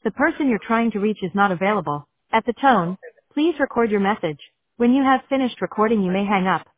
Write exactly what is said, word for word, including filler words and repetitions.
The person you're trying to reach is not available. At the tone, please record your message. When you have finished recording, you may hang up.